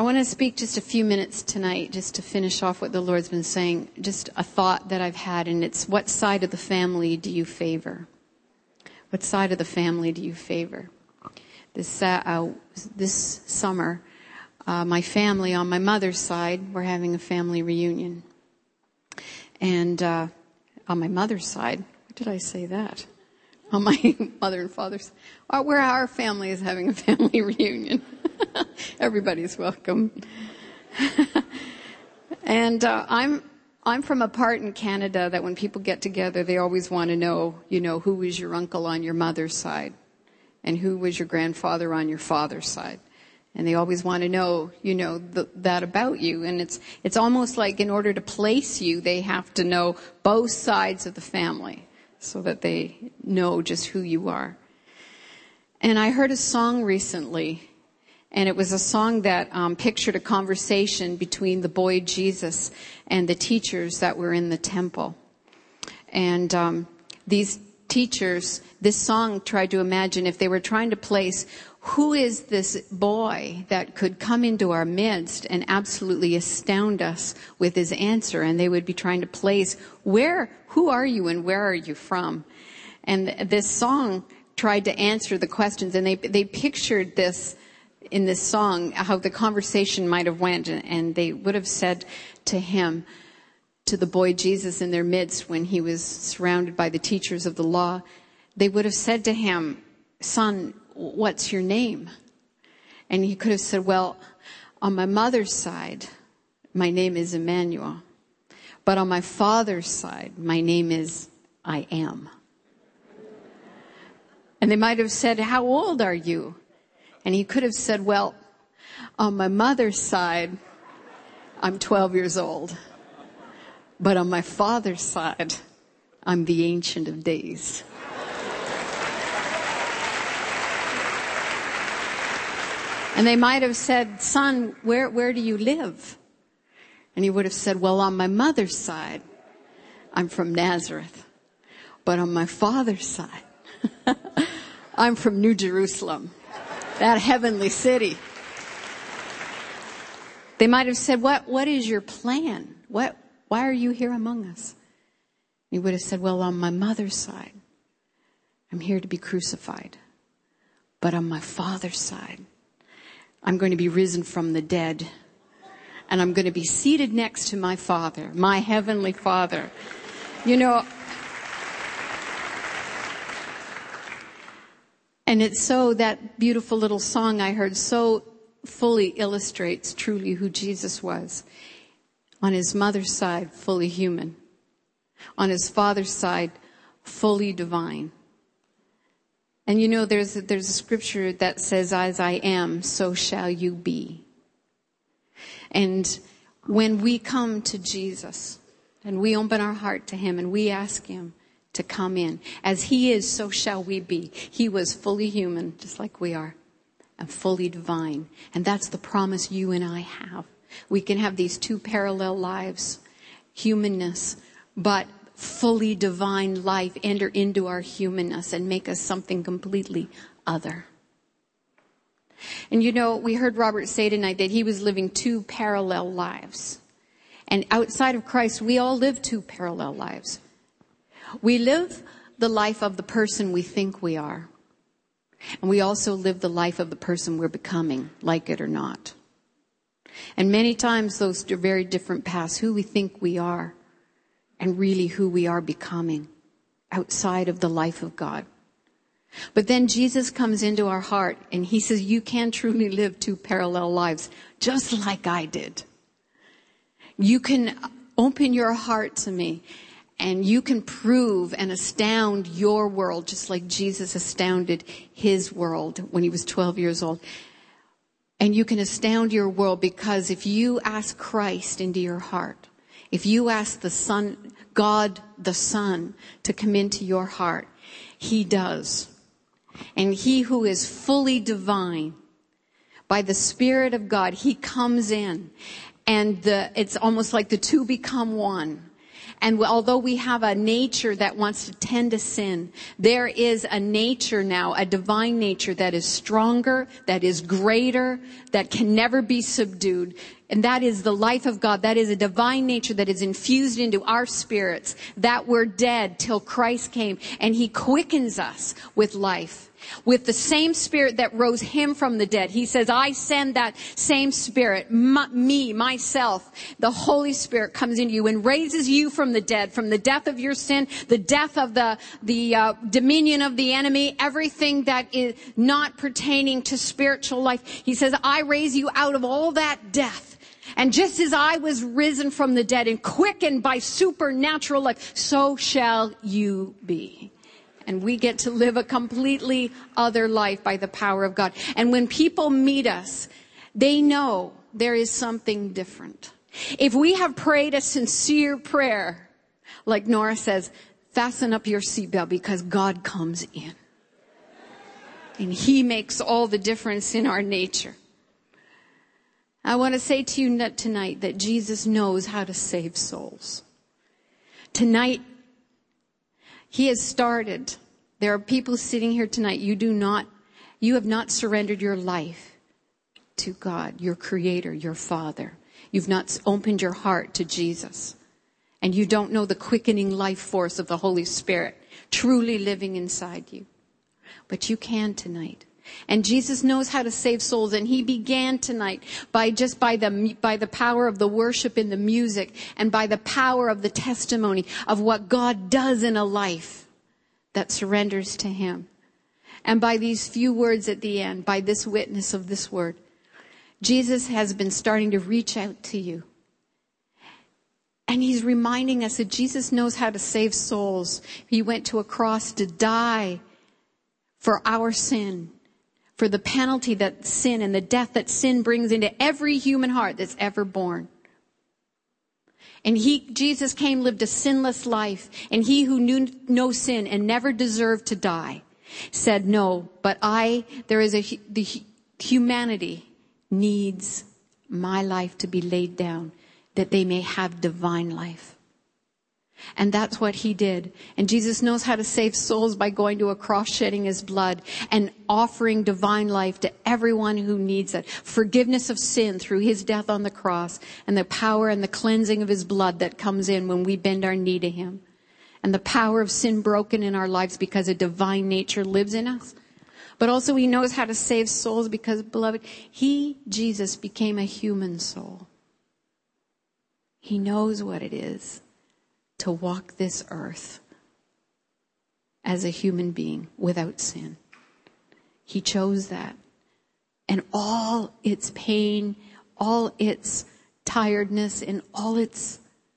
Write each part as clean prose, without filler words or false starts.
I want to speak just a few minutes tonight, just to finish off what the Lord's been saying, just a thought that I've had, and it's, what side of the family do you favor? What side of the family do you favor? This summer, my family on my mother's side, we're having a family reunion. And on my mother's side, why did I say that? On my mother and father's, where our family is having a family reunion. Everybody's welcome. And I'm from a part in Canada that when people get together, they always want to know, who was your uncle on your mother's side and who was your grandfather on your father's side. And they always want to know, that about you. And it's almost like in order to place you, they have to know both sides of the family so that they know just who you are. And I heard a song recently, and it was a song that pictured a conversation between the boy Jesus and the teachers that were in the temple. And these teachers, this song tried to imagine if they were trying to place who is this boy that could come into our midst and absolutely astound us with his answer. And they would be trying to place who are you and where are you from? And this song tried to answer the questions, and they pictured this in this song, how the conversation might have went, and they would have said to him, to the boy Jesus in their midst when he was surrounded by the teachers of the law, they would have said to him, "Son, what's your name?" And he could have said, "Well, on my mother's side, my name is Emmanuel. But on my father's side, my name is I Am." And they might have said, "How old are you?" And he could have said, "Well, on my mother's side, I'm 12 years old. But on my father's side, I'm the Ancient of Days." And they might have said, "Son, where do you live?" And he would have said, "Well, on my mother's side, I'm from Nazareth. But on my father's side, I'm from New Jerusalem, that heavenly city." They might have said, what is your plan? Why are you here among us? And he would have said, "Well, on my mother's side, I'm here to be crucified. But on my father's side, I'm going to be risen from the dead. And I'm going to be seated next to my Father, my heavenly Father." And it's so, that beautiful little song I heard so fully illustrates truly who Jesus was. On his mother's side, fully human. On his father's side, fully divine. And there's a scripture that says, "As I am, so shall you be." And when we come to Jesus and we open our heart to him and we ask him to come in, as he is, so shall we be. He was fully human, just like we are, and fully divine. And that's the promise you and I have. We can have these two parallel lives, humanness, but fully divine life enter into our humanness and make us something completely other. And we heard Robert say tonight that he was living two parallel lives. And outside of Christ, we all live two parallel lives. We live the life of the person we think we are. And we also live the life of the person we're becoming, like it or not. And many times those are very different paths, who we think we are and really who we are becoming outside of the life of God. But then Jesus comes into our heart and he says, you can truly live two parallel lives, just like I did. You can open your heart to me and you can prove and astound your world, just like Jesus astounded his world when he was 12 years old. And you can astound your world because if you ask Christ into your heart, if you ask the Son, God the Son, to come into your heart, he does. And he who is fully divine, by the Spirit of God, he comes in. And it's almost like the two become one. And although we have a nature that wants to tend to sin, there is a nature now, a divine nature that is stronger, that is greater, that can never be subdued. And that is the life of God. That is a divine nature that is infused into our spirits, that we're dead till Christ came and he quickens us with life. With the same Spirit that rose him from the dead. He says, I send that same Spirit, myself, the Holy Spirit comes into you and raises you from the death of your sin, the death of the dominion of the enemy, everything that is not pertaining to spiritual life. He says, I raise you out of all that death. And just as I was risen from the dead and quickened by supernatural life, so shall you be. And we get to live a completely other life by the power of God. And when people meet us, they know there is something different. If we have prayed a sincere prayer, like Nora says, fasten up your seatbelt because God comes in. And he makes all the difference in our nature. I want to say to you tonight that Jesus knows how to save souls. Tonight, he has started. There are people sitting here tonight. You have not surrendered your life to God, your Creator, your Father. You've not opened your heart to Jesus. And you don't know the quickening life force of the Holy Spirit truly living inside you. But you can tonight. And Jesus knows how to save souls. And he began tonight by the power of the worship in the music and by the power of the testimony of what God does in a life that surrenders to him. And by these few words at the end, by this witness of this word, Jesus has been starting to reach out to you. And he's reminding us that Jesus knows how to save souls. He went to a cross to die for our sin, for the penalty that sin and the death that sin brings into every human heart that's ever born. And Jesus came, lived a sinless life, and he who knew no sin and never deserved to die said, no, but the humanity needs my life to be laid down that they may have divine life. And that's what he did. And Jesus knows how to save souls by going to a cross, shedding his blood and offering divine life to everyone who needs it. Forgiveness of sin through his death on the cross and the power and the cleansing of his blood that comes in when we bend our knee to him. And the power of sin broken in our lives because a divine nature lives in us. But also he knows how to save souls because, beloved, Jesus became a human soul. He knows what it is to walk this earth as a human being without sin. He chose that. And all its pain, all its tiredness, and all its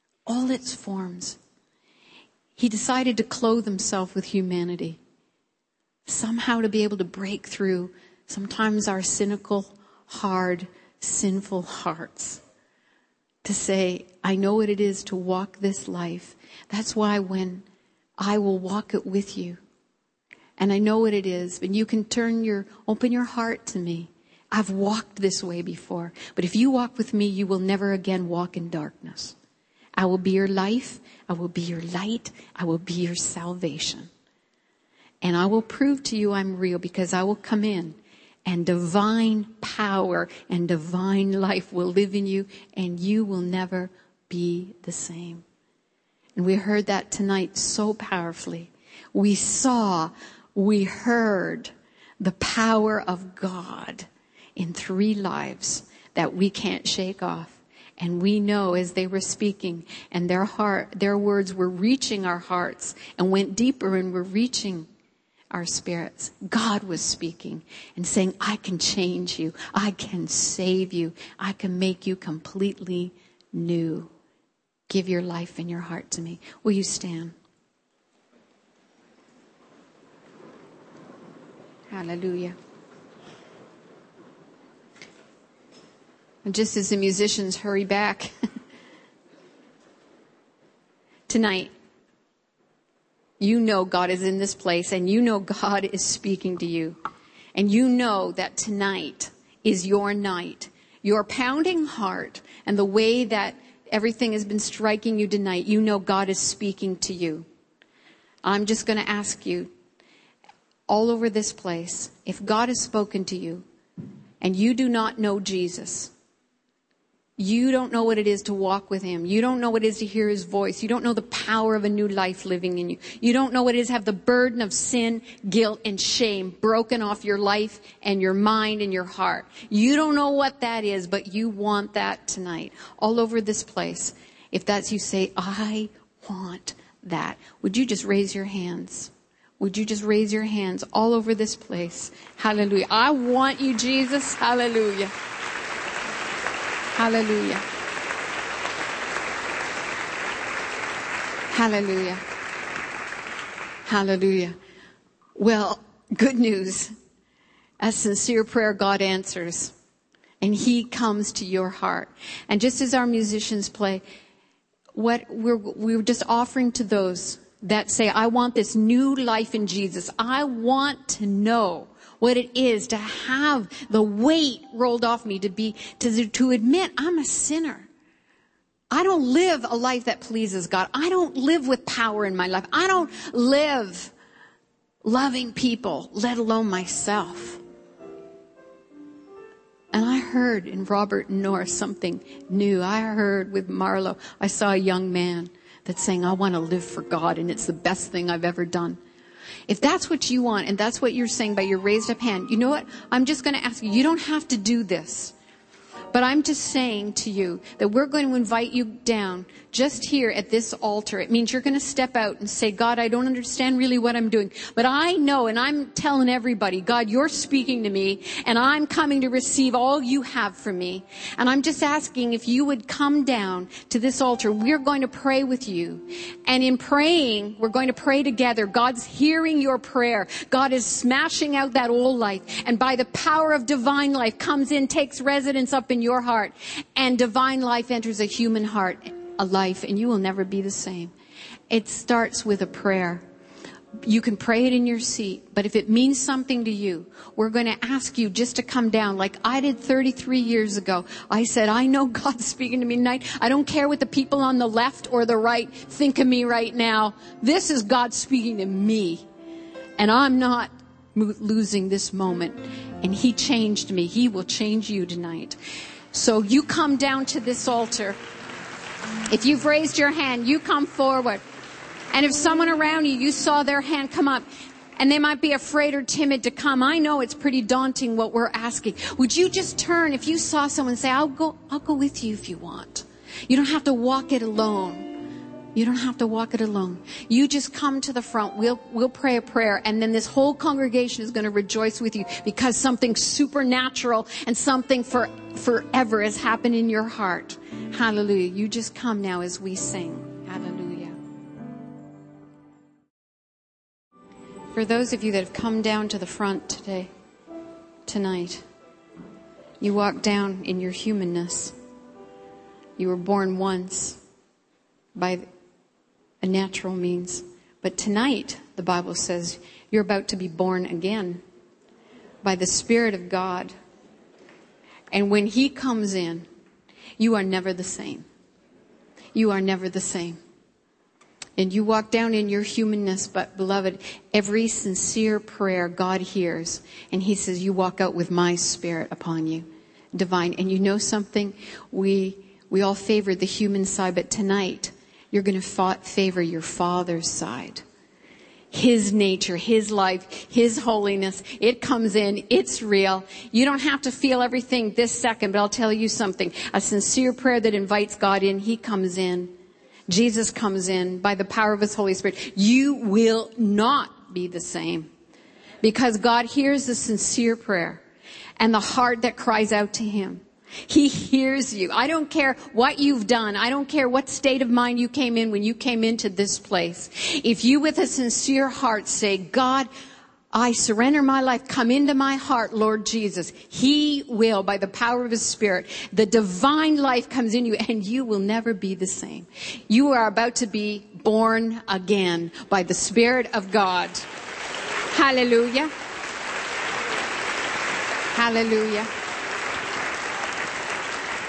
forms. He decided to clothe himself with humanity. Somehow to be able to break through sometimes our cynical, hard, sinful hearts. To say, I know what it is to walk this life. That's why when I will walk it with you. And I know what it is. And you can open your heart to me. I've walked this way before. But if you walk with me, you will never again walk in darkness. I will be your life. I will be your light. I will be your salvation. And I will prove to you I'm real because I will come in. And divine power and divine life will live in you, and you will never be the same. And we heard that tonight so powerfully. We heard the power of God in 3 lives that we can't shake off. And we know as they were speaking and their words were reaching our hearts and went deeper and were reaching our spirits. God was speaking and saying, I can change you. I can save you. I can make you completely new. Give your life and your heart to me. Will you stand? Hallelujah. And just as the musicians hurry back tonight, you know God is in this place and you know God is speaking to you. And you know that tonight is your night. Your pounding heart and the way that everything has been striking you tonight, you know God is speaking to you. I'm just going to ask you, all over this place, if God has spoken to you and you do not know Jesus, you don't know what it is to walk with him. You don't know what it is to hear his voice. You don't know the power of a new life living in you. You don't know what it is to have the burden of sin, guilt, and shame broken off your life and your mind and your heart. You don't know what that is, but you want that tonight. All over this place. If that's you, say, I want that. Would you just raise your hands? Would you just raise your hands all over this place? Hallelujah. I want you, Jesus. Hallelujah. Hallelujah. Hallelujah. Hallelujah. Well, good news. A sincere prayer God answers. And he comes to your heart. And just as our musicians play, what we're just offering to those that say, I want this new life in Jesus. I want to know what it is to have the weight rolled off me, to admit I'm a sinner. I don't live a life that pleases God. I don't live with power in my life. I don't live loving people, let alone myself. And I heard in Robert North something new. I heard with Marlo, I saw a young man that's saying, I want to live for God, and it's the best thing I've ever done. If that's what you want, and that's what you're saying by your raised up hand, you know what? I'm just going to ask you, you don't have to do this. But I'm just saying to you that we're going to invite you down just here at this altar. It means you're going to step out and say, God, I don't understand really what I'm doing. But I know, and I'm telling everybody, God, you're speaking to me, and I'm coming to receive all you have for me. And I'm just asking if you would come down to this altar. We're going to pray with you. And in praying, we're going to pray together. God's hearing your prayer. God is smashing out that old life. And by the power of divine life comes in, takes residence up in your heart, and divine life enters a human heart, a life, and you will never be the same. It starts with a prayer. You can pray it in your seat, but if it means something to you, we're going to ask you just to come down like I did 33 years ago. I said, I know God's speaking to me tonight. I don't care what the people on the left or the right think of me right now. This is God speaking to me, and I'm not losing this moment. And he changed me. He will change you tonight. So you come down to this altar. If you've raised your hand, you come forward. And if someone around you, you saw their hand come up, and they might be afraid or timid to come. I know it's pretty daunting what we're asking. Would you just turn, if you saw someone, say, I'll go with you if you want. You don't have to walk it alone. You don't have to walk it alone. You just come to the front. We'll pray a prayer, and then this whole congregation is going to rejoice with you because something supernatural and something forever has happened in your heart. Hallelujah. You just come now as we sing. Hallelujah. For those of you that have come down to the front tonight, you walk down in your humanness. You were born once by a natural means. But tonight, the Bible says, you're about to be born again by the Spirit of God. And when he comes in, you are never the same. You are never the same. And you walk down in your humanness, but beloved, every sincere prayer God hears. And he says, you walk out with my Spirit upon you. Divine. And you know something? We all favor the human side, but tonight, you're going to favor your Father's side. His nature, his life, his holiness. It comes in. It's real. You don't have to feel everything this second, but I'll tell you something. A sincere prayer that invites God in, he comes in. Jesus comes in by the power of his Holy Spirit. You will not be the same because God hears the sincere prayer and the heart that cries out to him. He hears you. I don't care what you've done. I don't care what state of mind you came in when you came into this place. If you with a sincere heart say, God, I surrender my life. Come into my heart, Lord Jesus. He will, by the power of his Spirit, the divine life comes in you and you will never be the same. You are about to be born again by the Spirit of God. Hallelujah. Hallelujah.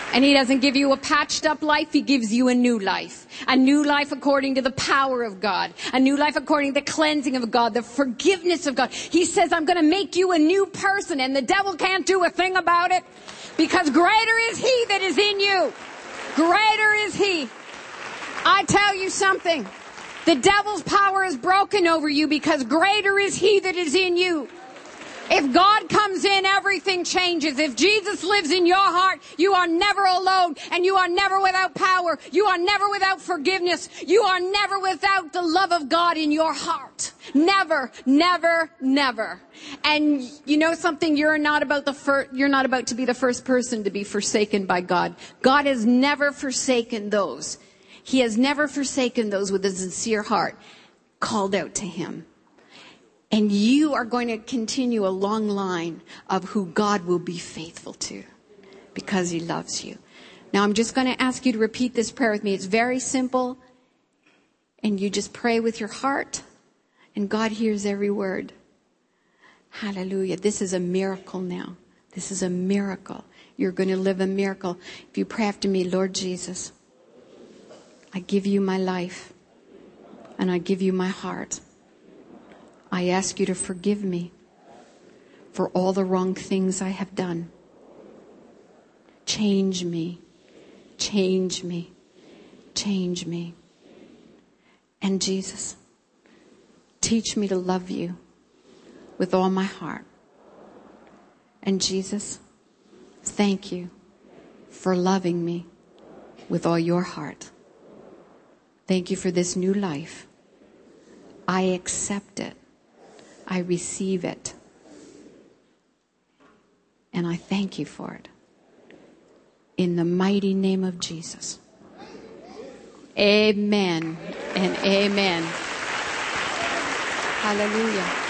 And he doesn't give you a patched up life. He gives you a new life. A new life according to the power of God. A new life according to the cleansing of God, the forgiveness of God. He says, I'm going to make you a new person, and the devil can't do a thing about it, because greater is he that is in you. Greater is he. I tell you something. The devil's power is broken over you, because greater is he that is in you. If God comes in, everything changes. If Jesus lives in your heart, you are never alone, and you are never without power. You are never without forgiveness. You are never without the love of God in your heart. Never, never, never. And you know something? You're not about to be the first person to be forsaken by God. God has never forsaken those. He has never forsaken those with a sincere heart called out to him. And you are going to continue a long line of who God will be faithful to, because he loves you. Now, I'm just going to ask you to repeat this prayer with me. It's very simple. And you just pray with your heart, and God hears every word. Hallelujah. This is a miracle now. This is a miracle. You're going to live a miracle. If you pray after me, Lord Jesus, I give you my life, and I give you my heart. I ask you to forgive me for all the wrong things I have done. Change me, change me, change me. And Jesus, teach me to love you with all my heart. And Jesus, thank you for loving me with all your heart. Thank you for this new life. I accept it. I receive it. And I thank you for it. In the mighty name of Jesus. Amen and amen. Hallelujah.